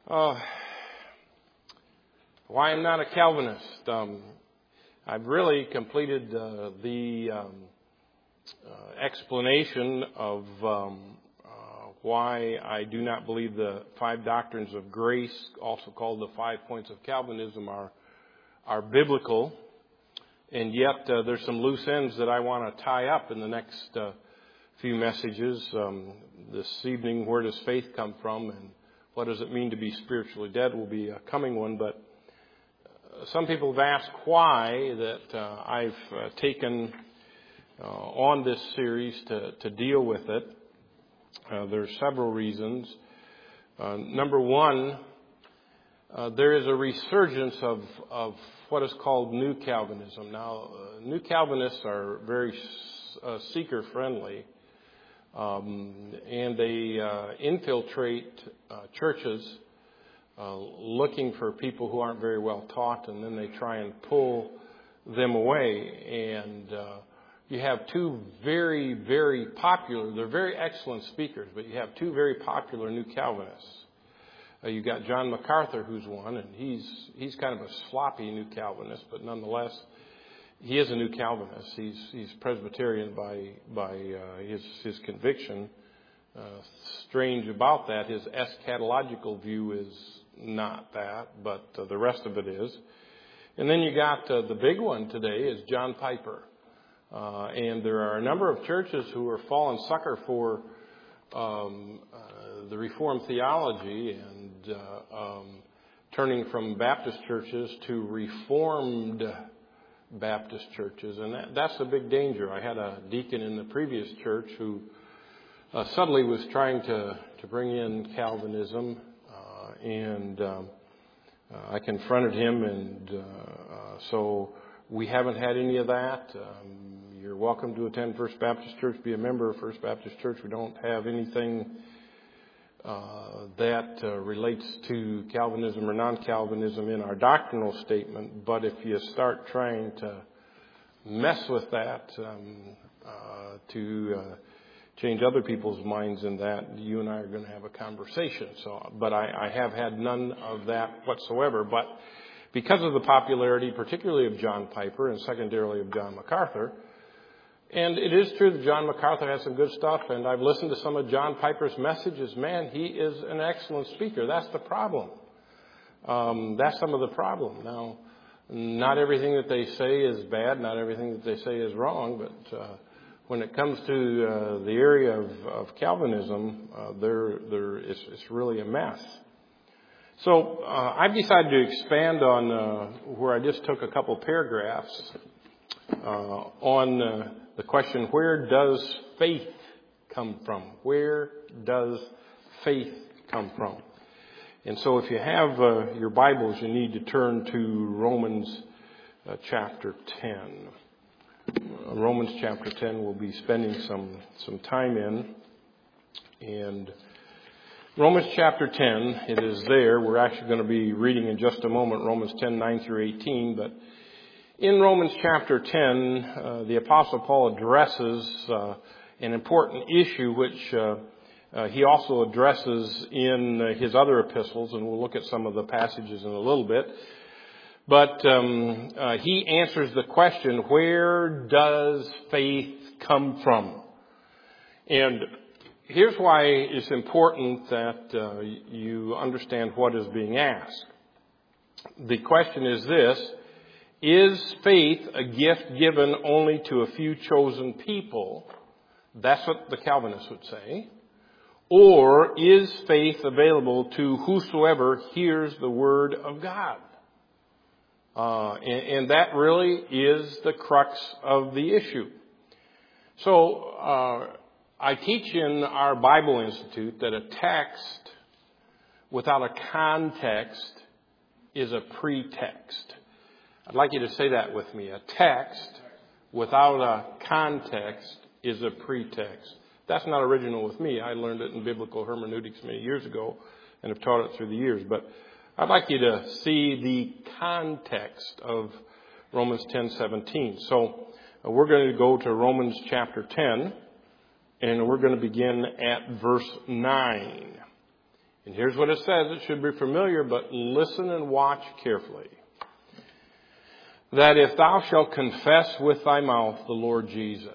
Why I'm not a Calvinist. I've really completed the explanation of why I do not believe the five doctrines of grace, also called the 5 points of Calvinism, are biblical. And yet there's some loose ends that I want to tie up in the next few messages. This evening, where does faith come from, and what does it mean to be spiritually dead will be a coming one. But some people have asked why that I've taken on this series to deal with it. There are several reasons. Number one, there is a resurgence of what is called New Calvinism. Now, New Calvinists are very seeker-friendly, and they infiltrate churches looking for people who aren't very well taught, and then they try and pull them away. And you have two very, very popular, they're very excellent speakers, but you have two very popular New Calvinists. You got John MacArthur, who's one, and he's kind of a sloppy New Calvinist, but nonetheless, he is a New Calvinist. He's Presbyterian by his conviction. Strange about that, his eschatological view is not that, but the rest of it is. And then you got the big one today is John Piper. And there are a number of churches who are falling sucker for the Reformed theology and turning from Baptist churches to Reformed Baptist churches. And that's a big danger. I had a deacon in the previous church who suddenly was trying to bring in Calvinism, and I confronted him, and so we haven't had any of that. You're welcome to attend First Baptist Church, be a member of First Baptist Church. We don't have anything that relates to Calvinism or non-Calvinism in our doctrinal statement. But if you start trying to mess with that to change other people's minds in that, you and I are going to have a conversation. But I have had none of that whatsoever. But because of the popularity, particularly of John Piper and secondarily of John MacArthur, and it is true that John MacArthur has some good stuff, and I've listened to some of John Piper's messages. Man, he is an excellent speaker. That's the problem. That's some of the problem. Now, not everything that they say is bad. Not everything that they say is wrong. But when it comes to the area of Calvinism, it's really a mess. So I've decided to expand on where I just took a couple paragraphs on the question, where does faith come from? Where does faith come from? And so if you have your Bibles, you need to turn to Romans chapter 10. Romans chapter 10 we'll be spending some time in. And Romans chapter 10, it is there. We're actually going to be reading in just a moment Romans 10, 9 through 18. But in Romans chapter 10, the Apostle Paul addresses an important issue which he also addresses in his other epistles, and we'll look at some of the passages in a little bit. But he answers the question, where does faith come from? And here's why it's important that you understand what is being asked. The question is this: is faith a gift given only to a few chosen people? That's what the Calvinists would say. Or is faith available to whosoever hears the word of God? And that really is the crux of the issue. So I teach in our Bible Institute that a text without a context is a pretext. I'd like you to say that with me. A text without a context is a pretext. That's not original with me. I learned it in biblical hermeneutics many years ago and have taught it through the years. But I'd like you to see the context of Romans 10:17. So we're going to go to Romans chapter 10, and we're going to begin at verse 9. And here's what it says. It should be familiar, but listen and watch carefully. That if thou shalt confess with thy mouth the Lord Jesus,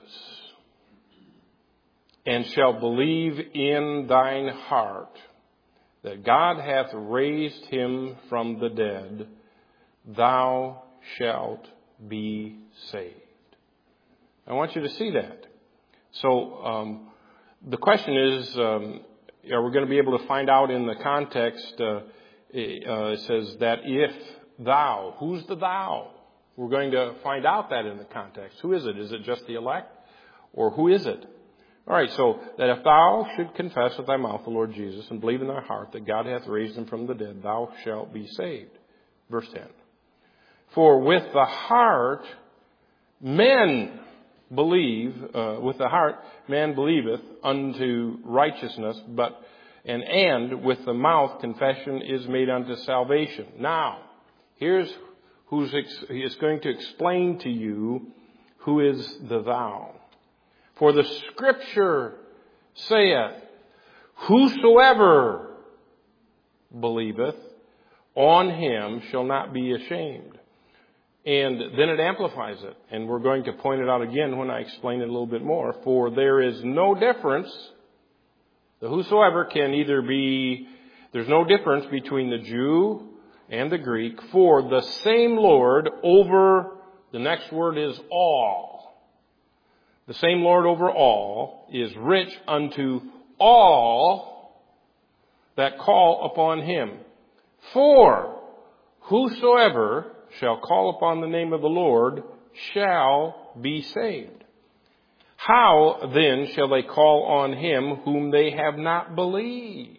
and shalt believe in thine heart that God hath raised him from the dead, thou shalt be saved. I want you to see that. So the question is, are we going to be able to find out in the context? It says that if thou, who's the thou? We're going to find out that in the context. Who is it? Is it just the elect? Or who is it? All right, so that if thou should confess with thy mouth the Lord Jesus and believe in thy heart that God hath raised him from the dead, thou shalt be saved. Verse 10. For with the heart men believe, with the heart man believeth unto righteousness, and with the mouth confession is made unto salvation. Now, here's he is going to explain to you who is the thou. For the Scripture saith, whosoever believeth on him shall not be ashamed. And then it amplifies it. And we're going to point it out again when I explain it a little bit more. For there is no difference. The whosoever can either be, there's no difference between the Jew and the Greek. For the same Lord over, the next word is all. The same Lord over all is rich unto all that call upon him. For whosoever shall call upon the name of the Lord shall be saved. How then shall they call on him whom they have not believed?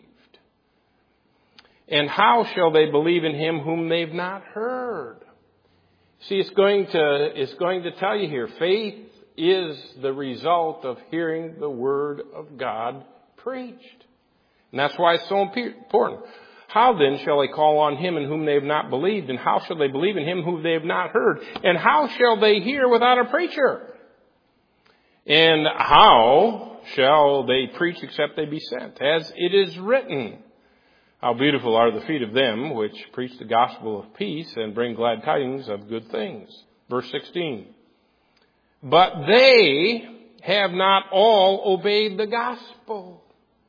And how shall they believe in him whom they've not heard? See, it's going to tell you here, faith is the result of hearing the word of God preached. And that's why it's so important. How then shall they call on him in whom they have not believed? And how shall they believe in him whom they have not heard? And how shall they hear without a preacher? And how shall they preach except they be sent? As it is written, how beautiful are the feet of them which preach the gospel of peace and bring glad tidings of good things. Verse 16. But they have not all obeyed the gospel.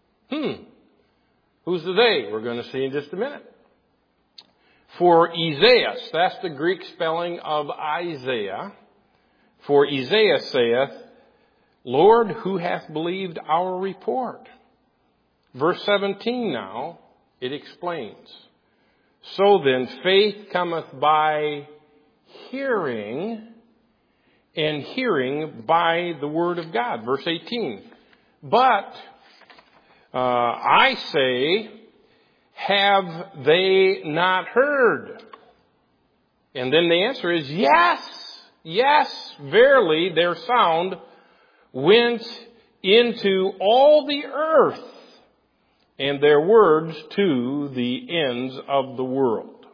Who's the they? We're going to see in just a minute. For Isaiah, that's the Greek spelling of Isaiah. For Isaiah saith, Lord, who hath believed our report? Verse 17 now, it explains. So then faith cometh by hearing, and hearing by the word of God. Verse 18. But I say, have they not heard? And then the answer is yes, verily their sound went into all the earth, and their words to the ends of the world.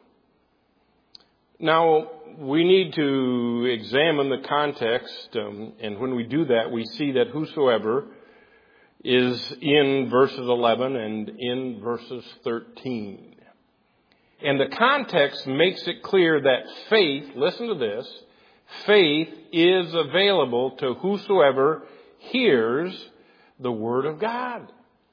Now, we need to examine the context, and when we do that, we see that whosoever is in verses 11 and in verses 13. And the context makes it clear that faith, listen to this, faith is available to whosoever hears the word of God.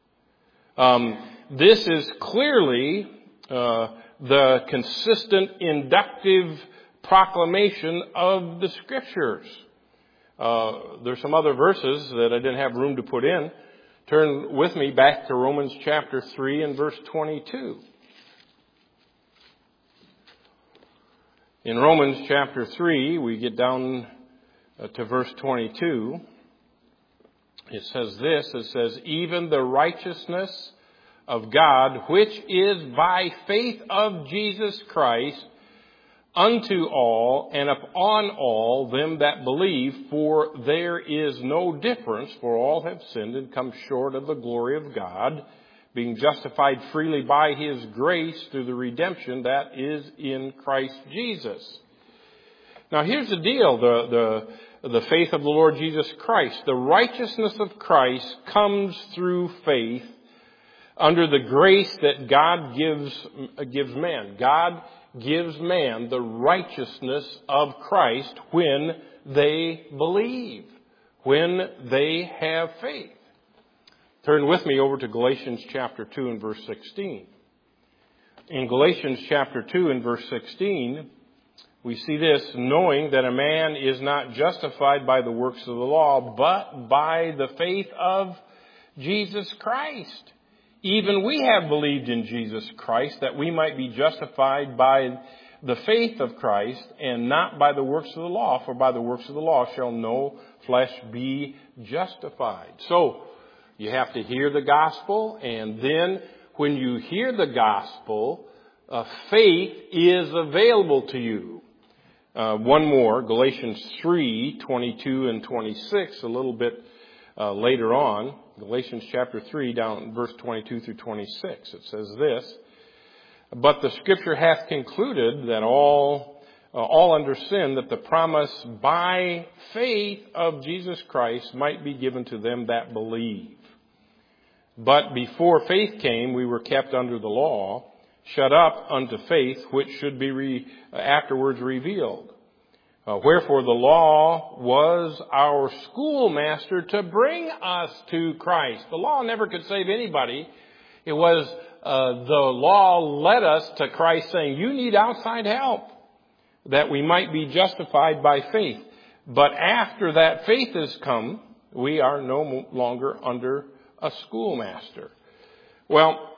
This is clearly the consistent inductive proclamation of the Scriptures. There's some other verses that I didn't have room to put in. Turn with me back to Romans chapter 3 and verse 22. In Romans chapter 3, we get down to verse 22. It says this, it says, even the righteousness of God, which is by faith of Jesus Christ, unto all and upon all them that believe, for there is no difference, for all have sinned and come short of the glory of God, being justified freely by his grace through the redemption that is in Christ Jesus. Now here's the deal, the faith of the Lord Jesus Christ. The righteousness of Christ comes through faith under the grace that God gives man. God gives man the righteousness of Christ when they believe, when they have faith. Turn with me over to Galatians chapter 2 and verse 16. In Galatians chapter 2 and verse 16, we see this, knowing that a man is not justified by the works of the law, but by the faith of Jesus Christ. Even we have believed in Jesus Christ, that we might be justified by the faith of Christ, and not by the works of the law. For by the works of the law shall no flesh be justified. So, you have to hear the gospel, and then when you hear the gospel, faith is available to you. One more, Galatians 3:22 and 26, a little bit later on. Galatians chapter 3, down verse 22 through 26. It says this, but the Scripture hath concluded that all under sin, that the promise by faith of Jesus Christ might be given to them that believe. But before faith came, we were kept under the law, shut up unto faith, which should be afterwards revealed. Wherefore the law was our schoolmaster to bring us to Christ. The law never could save anybody. It was the law led us to Christ, saying, you need outside help, that we might be justified by faith. But after that faith has come, we are no longer under a schoolmaster. Well,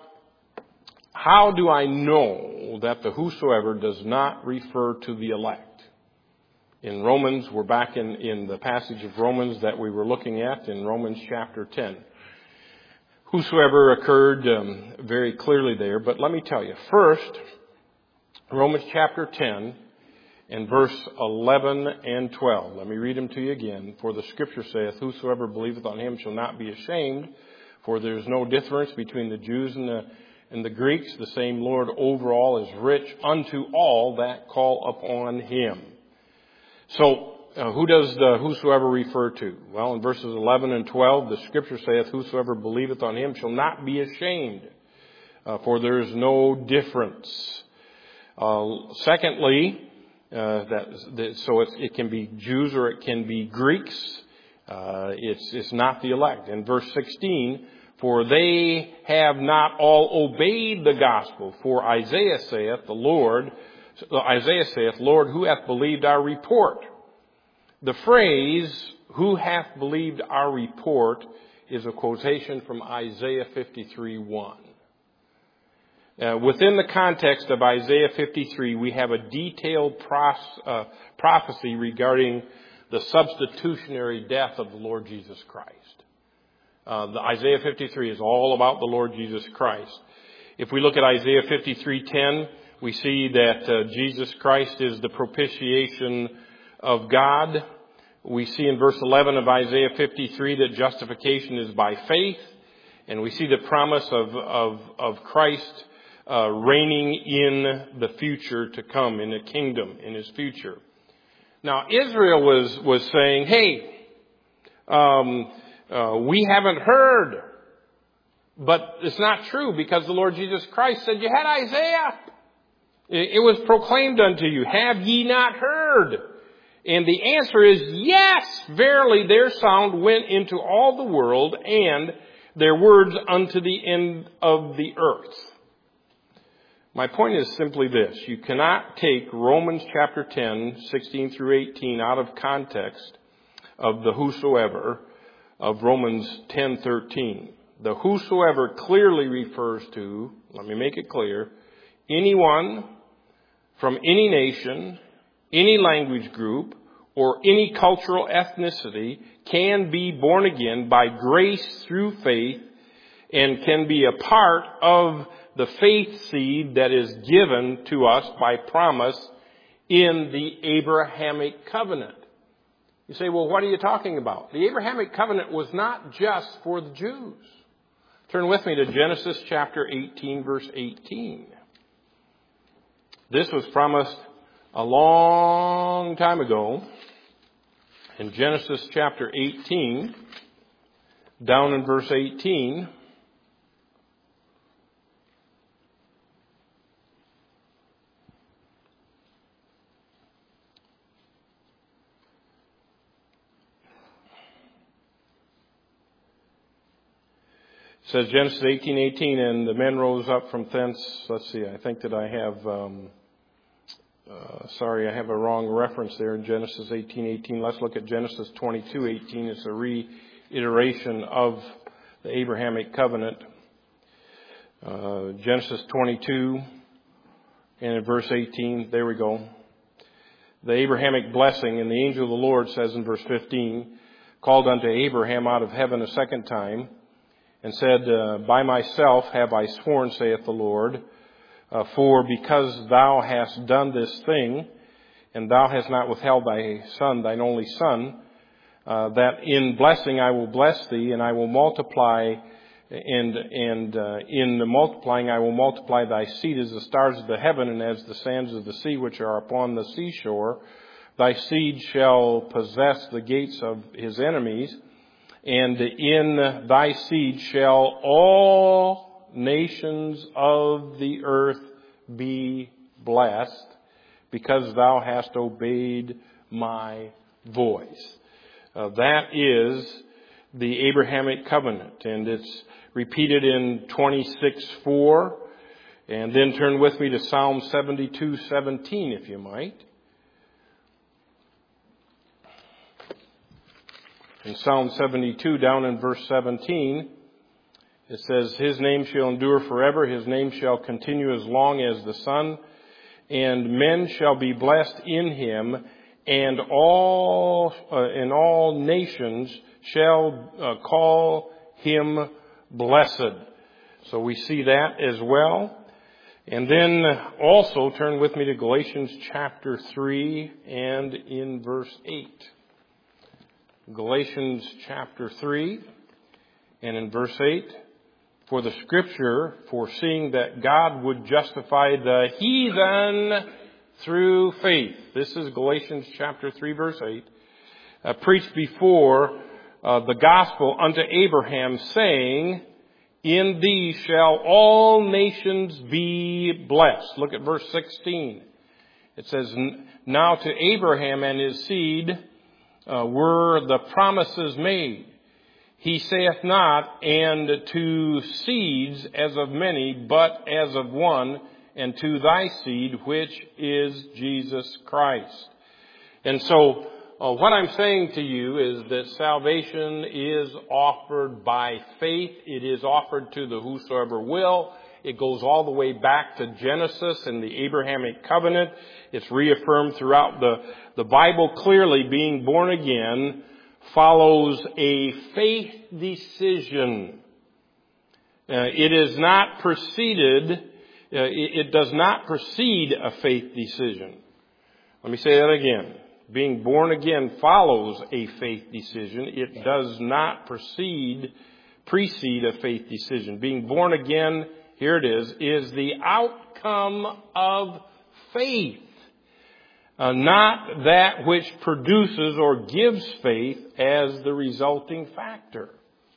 how do I know that the whosoever does not refer to the elect? In Romans, we're back in the passage of Romans that we were looking at in Romans chapter 10. Whosoever occurred very clearly there, but let me tell you. First, Romans chapter 10 and verse 11 and 12. Let me read them to you again. For the Scripture saith, whosoever believeth on him shall not be ashamed, for there is no difference between the Jews and the Greeks. The same Lord over all is rich unto all that call upon him. So, who does the whosoever refer to? Well, in verses 11 and 12, the Scripture saith, whosoever believeth on him shall not be ashamed, for there is no difference. Secondly, so it can be Jews or it can be Greeks. It's not the elect. In verse 16, for they have not all obeyed the gospel. For Isaiah saith, Lord, who hath believed our report? The phrase, who hath believed our report, is a quotation from Isaiah 53:1. Within the context of Isaiah 53, we have a detailed prophecy regarding the substitutionary death of the Lord Jesus Christ. The Isaiah 53 is all about the Lord Jesus Christ. If we look at Isaiah 53:10, we see that Jesus Christ is the propitiation of God. We see in verse 11 of Isaiah 53 that justification is by faith. And we see the promise of Christ reigning in the future to come, in the kingdom, in his future. Now, Israel was saying, hey, we haven't heard. But it's not true, because the Lord Jesus Christ said, you had Isaiah. It was proclaimed unto you. Have ye not heard? And the answer is yes, verily their sound went into all the world, and their words unto the end of the earth. My point is simply this. You cannot take Romans chapter 10, 16 through 18 out of context of the whosoever of Romans 10:13. The whosoever clearly refers to, let me make it clear, anyone from any nation, any language group, or any cultural ethnicity can be born again by grace through faith and can be a part of the faith seed that is given to us by promise in the Abrahamic covenant. You say, well, what are you talking about? The Abrahamic covenant was not just for the Jews. Turn with me to Genesis chapter 18, verse 18. This was promised a long time ago. In Genesis chapter 18, down in verse 18, It says Genesis 18:18, and the men rose up from thence. Let's see, I think that I have, I have a wrong reference there in Genesis 18:18. Let's look at Genesis 22:18. It's a reiteration of the Abrahamic covenant. Genesis 22 and in verse 18, there we go. The Abrahamic blessing, and the angel of the Lord says in verse 15, called unto Abraham out of heaven a second time, and said, By myself have I sworn, saith the Lord, for because thou hast done this thing, and thou hast not withheld thy son, thine only son, that in blessing I will bless thee, and I will multiply, and in the multiplying I will multiply thy seed as the stars of the heaven, and as the sands of the sea which are upon the seashore. Thy seed shall possess the gates of his enemies, and in thy seed shall all nations of the earth be blessed, because thou hast obeyed my voice. That is the Abrahamic covenant, and it's repeated in 26:4. And then turn with me to Psalm 72:17, if you might. In Psalm 72, down in verse 17, it says, His name shall endure forever, His name shall continue as long as the sun, and men shall be blessed in Him, and all nations shall call Him blessed. So we see that as well. And then also turn with me to Galatians chapter 3 and in verse 8. Galatians chapter 3 and in verse 8. For the Scripture, foreseeing that God would justify the heathen through faith. This is Galatians chapter 3 verse 8. Preached before the gospel unto Abraham, saying, In thee shall all nations be blessed. Look at verse 16. It says, Now to Abraham and his seed were the promises made. He saith not, and to seeds as of many, but as of one, and to thy seed, which is Jesus Christ. And so, what I'm saying to you is that salvation is offered by faith. It is offered to the whosoever will. It goes all the way back to Genesis and the Abrahamic covenant. It's reaffirmed throughout the Bible. Clearly, being born again follows a faith decision. It is not preceded. It does not precede a faith decision. Let me say that again. Being born again follows a faith decision. It does not precede a faith decision. Being born again, here it is the outcome of faith. Not that which produces or gives faith as the resulting factor.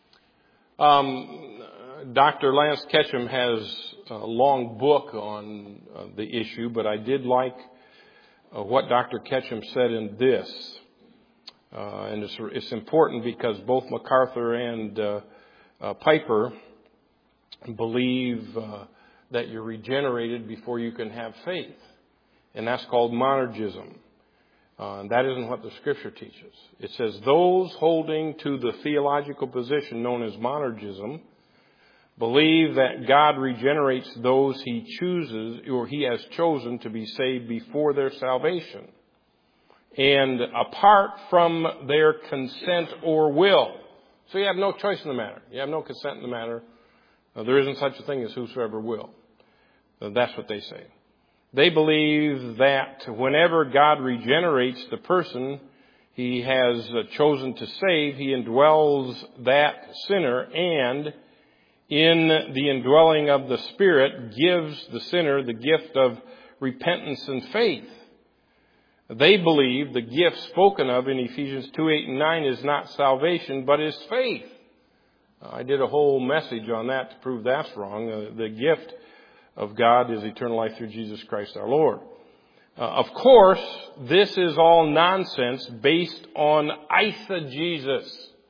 Dr. Lance Ketchum has a long book on the issue, but I did like what Dr. Ketchum said in this. And it's important because both MacArthur and Piper believe that you're regenerated before you can have faith. And that's called monergism. And that isn't what the Scripture teaches. It says those holding to the theological position known as monergism believe that God regenerates those He chooses or He has chosen to be saved before their salvation, and apart from their consent or will. So you have no choice in the matter. You have no consent in the matter. There isn't such a thing as whosoever will. That's what they say. They believe that whenever God regenerates the person He has chosen to save, He indwells that sinner, and in the indwelling of the Spirit gives the sinner the gift of repentance and faith. They believe the gift spoken of in Ephesians 2:8 and 9 is not salvation, but is faith. I did a whole message on that to prove that's wrong. The gift of God is eternal life through Jesus Christ our Lord. Of course, this is all nonsense based on eisegesis.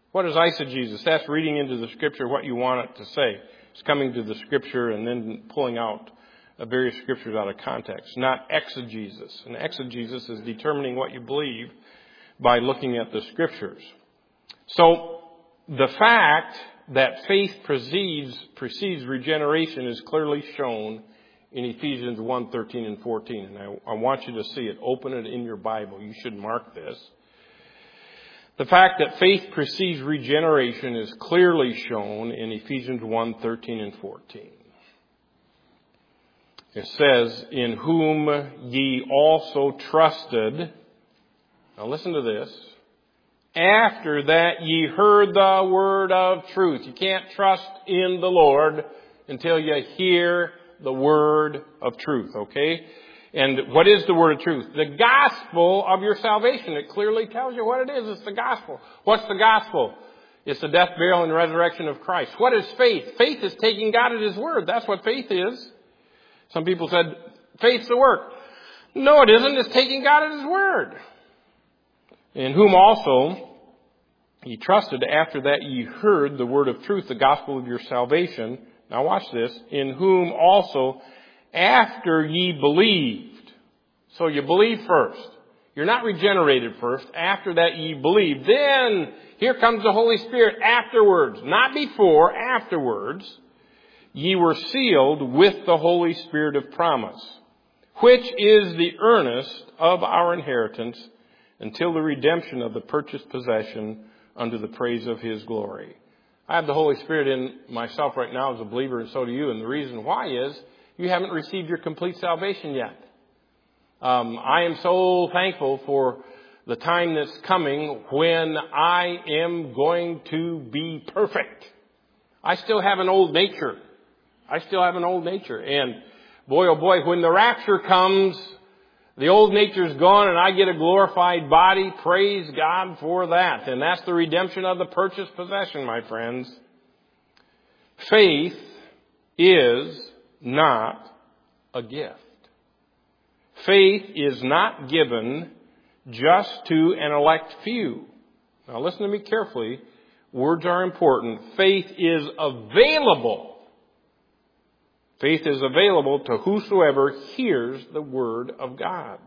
What is eisegesis? That's reading into the Scripture what you want it to say. It's coming to the Scripture and then pulling out various Scriptures out of context, not exegesis. And exegesis is determining what you believe by looking at the Scriptures. So the fact that faith precedes regeneration is clearly shown in Ephesians 1:13 and 14. And I want you to see it. Open it in your Bible. You should mark this. The fact that faith precedes regeneration is clearly shown in Ephesians 1:13 and 14. It says, in whom ye also trusted. Now listen to this. After that ye heard the word of truth. You can't trust in the Lord until you hear the word of truth, okay? And what is the word of truth? The gospel of your salvation. It clearly tells you what it is. It's the gospel. What's the gospel? It's the death, burial, and resurrection of Christ. What is faith? Faith is taking God at His word. That's what faith is. Some people said, faith's the work. No, it isn't. It's taking God at His word. In whom also ye trusted, after that ye heard the word of truth, the gospel of your salvation. Now watch this. In whom also after ye believed. So you believe first. You're not regenerated first. After that ye believed. Then here comes the Holy Spirit afterwards. Not before, afterwards. Ye were sealed with the Holy Spirit of promise, which is the earnest of our inheritance until the redemption of the purchased possession unto the praise of His glory. I have the Holy Spirit in myself right now as a believer, and so do you. And the reason why is you haven't received your complete salvation yet. I am so thankful for the time that's coming when I am going to be perfect. I still have an old nature. And boy, oh boy, when the rapture comes, the old nature's gone and I get a glorified body. Praise God for that. And that's the redemption of the purchased possession, my friends. Faith is not a gift. Faith is not given just to an elect few. Now listen to me carefully. Words are important. Faith is available. Faith is available to whosoever hears the word of God.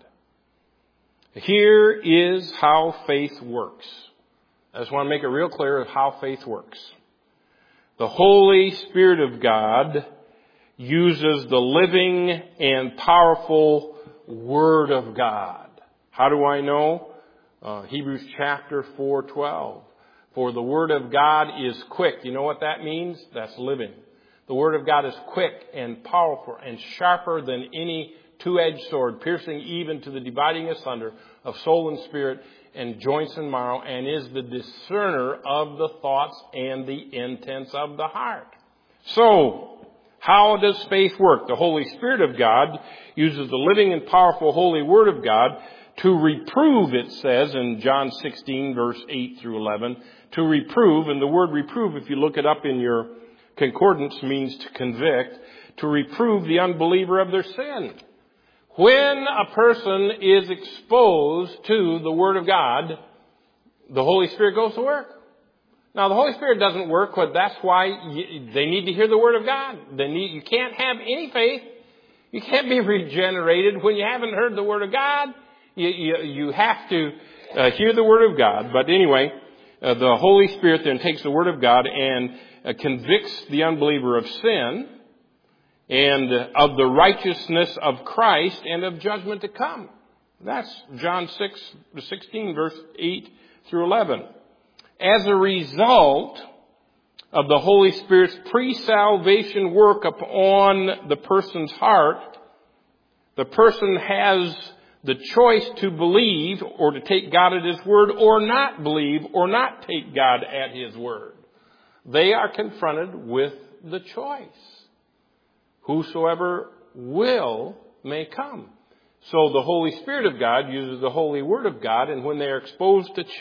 Here is how faith works. I just want to make it real clear of how faith works. The Holy Spirit of God uses the living and powerful Word of God. How do I know? Hebrews chapter 4:12. For the Word of God is quick. You know what that means? That's living. The Word of God is quick and powerful and sharper than any two-edged sword, piercing even to the dividing asunder of soul and spirit and joints and marrow, and is the discerner of the thoughts and the intents of the heart. So, how does faith work? The Holy Spirit of God uses the living and powerful Holy Word of God to reprove, it says in John 16, verse 8 through 11, to reprove, and the word reprove, if you look it up in your concordance, means to convict, to reprove the unbeliever of their sin. When a person is exposed to the Word of God, the Holy Spirit goes to work. Now, the Holy Spirit doesn't work, but that's why they need to hear the Word of God. You can't have any faith. You can't be regenerated when you haven't heard the Word of God. You have to hear the Word of God. But anyway, the Holy Spirit then takes the Word of God and convicts the unbeliever of sin and of the righteousness of Christ and of judgment to come. That's John 16, verse 8 through 11. As a result of the Holy Spirit's pre-salvation work upon the person's heart, the person has the choice to believe or to take God at His word, or not believe or not take God at His word. They are confronted with the choice. Whosoever will may come. So the Holy Spirit of God uses the Holy Word of God, and when they are exposed to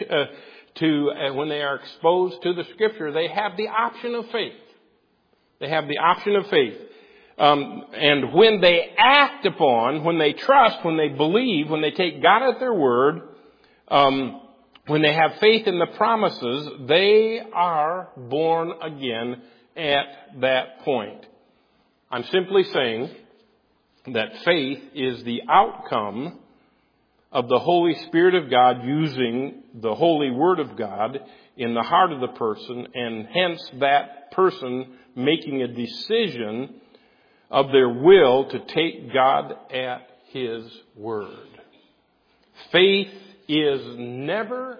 the Scripture, they have the option of faith. They have the option of faith. And when they act upon, when they trust, when they believe, when they take God at their word, when they have faith in the promises, they are born again at that point. I'm simply saying that faith is the outcome of the Holy Spirit of God using the Holy Word of God in the heart of the person, and hence that person making a decision of their will to take God at His word. Faith is never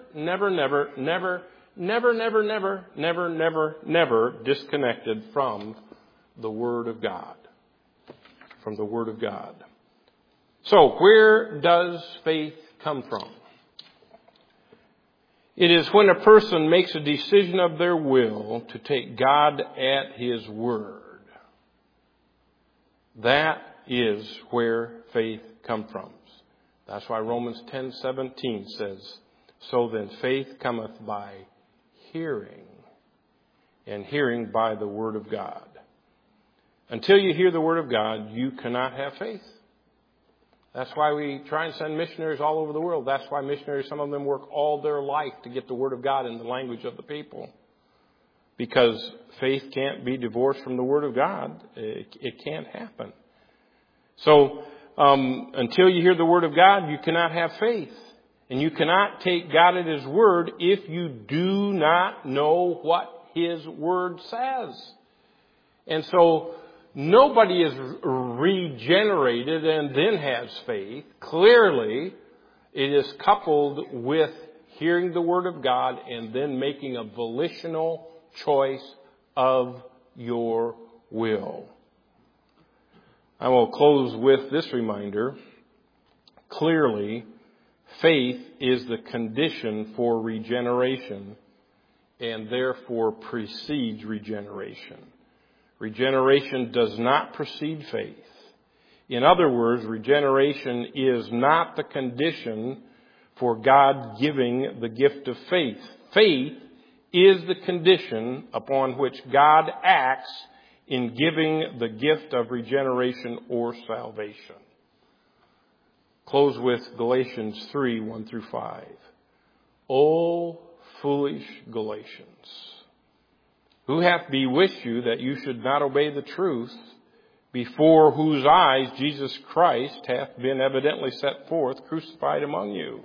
disconnected from the Word of God. From the Word of God. So, where does faith come from? It is when a person makes a decision of their will to take God at His word. That is where faith comes from. That's why Romans 10:17 says, "So then faith cometh by hearing, and hearing by the word of God." Until you hear the word of God, you cannot have faith. That's why we try and send missionaries all over the world. That's why missionaries, some of them work all their life to get the Word of God in the language of the people. Because faith can't be divorced from the Word of God. It can't happen. So, until you hear the Word of God, you cannot have faith. And you cannot take God at His Word if you do not know what His Word says. And so, nobody is regenerated and then has faith. Clearly, it is coupled with hearing the Word of God and then making a volitional choice of your will. I will close with this reminder. Clearly, faith is the condition for regeneration and therefore precedes regeneration. Regeneration does not precede faith. In other words, regeneration is not the condition for God giving the gift of faith. Faith is the condition upon which God acts in giving the gift of regeneration or salvation. Close with Galatians 3:1-5. O foolish Galatians, who hath bewitched you that you should not obey the truth, before whose eyes Jesus Christ hath been evidently set forth, crucified among you?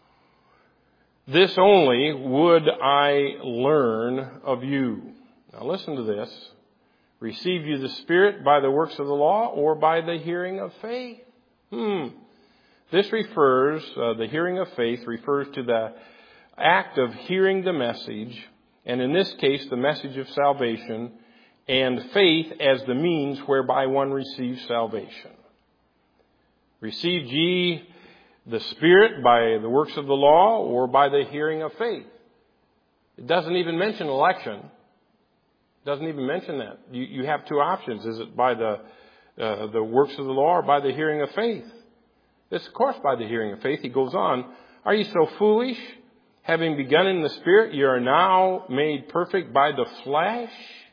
This only would I learn of you. Now listen to this. Receive you the Spirit by the works of the law or by the hearing of faith? This refers, the hearing of faith refers to the act of hearing the message, and in this case, the message of salvation, and faith as the means whereby one receives salvation. Received ye the Spirit by the works of the law or by the hearing of faith? It doesn't even mention election. It doesn't even mention that. You have two options. Is it by the works of the law or by the hearing of faith? It's, of course, by the hearing of faith. He goes on, are you so foolish? Having begun in the Spirit, you are now made perfect by the flesh?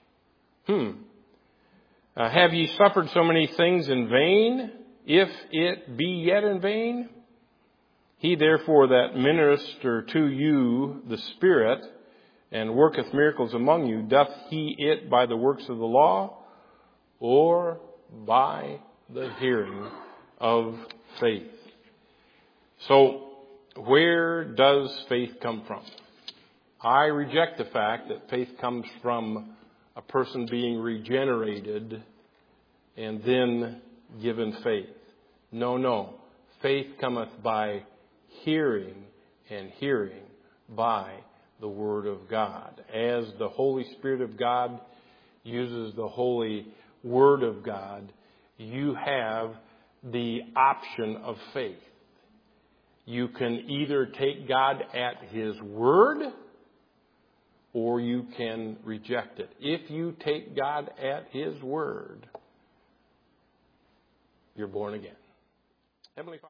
Have ye suffered so many things in vain, if it be yet in vain? He therefore that minister to you the Spirit, and worketh miracles among you, doth he it by the works of the law, or by the hearing of faith? So, where does faith come from? I reject the fact that faith comes from a person being regenerated and then given faith. No. Faith cometh by hearing, and hearing by the Word of God. As the Holy Spirit of God uses the Holy Word of God, you have the option of faith. You can either take God at His word, or you can reject it. If you take God at His word, you're born again. Heavenly Father.